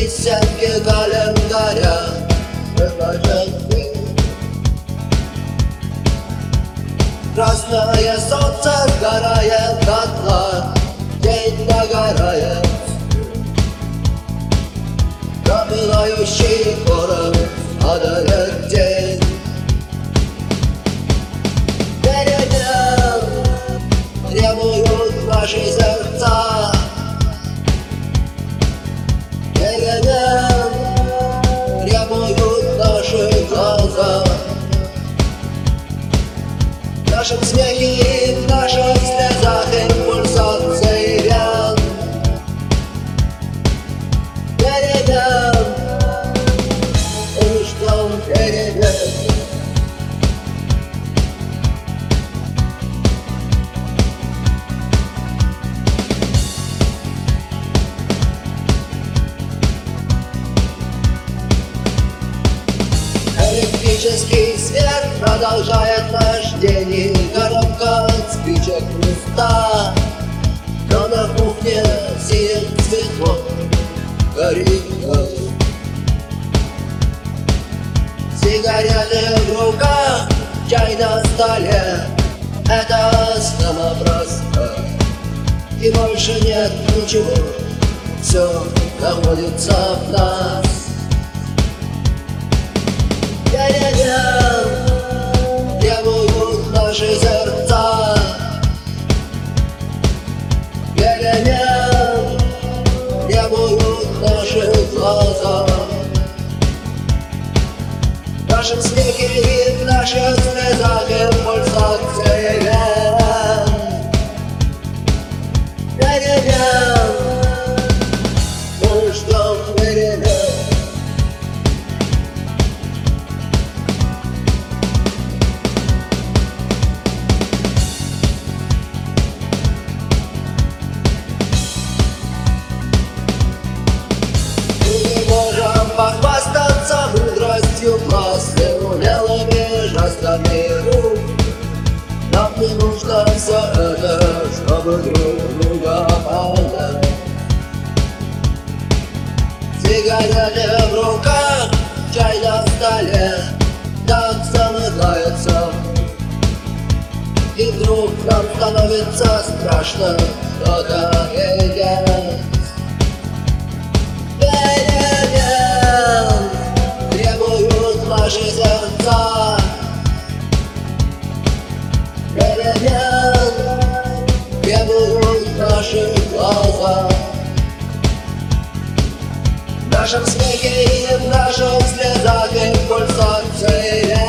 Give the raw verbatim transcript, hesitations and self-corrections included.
стенки календаря выложены. Красное солнце сгорает дотла, день догорает. Пылающий город одарит день. Перемен требуют наши сердца. Перемен требуют наши глаза. В нашем смехе и в наших слезах импульсации вен. Перемен, мы ждем перемен. Электрический свет продолжает наш день, и коробка от спичек пуста. Но на кухне синим цветом горит газ. Сигареты в руках, чай на столе. Это самопросто, и больше нет ничего. Все находится в нас. Перемен требуют наши сердца. Перемен требуют наши глаза. В нашем смехе и в наших слезах импульсации вен. Перемен, мы ждем перемен. Похвастаться мудростью глаз и умелыми жестами рук. Нам не нужно все это, чтобы друг друга понять. Сигареты в руках, чай на столе, так замыкается. И вдруг нам становится страшно что-то видеть. Требуют наши сердца. Перемен требуют наши глаза. В нашем смехе и в наших слезах импульсации.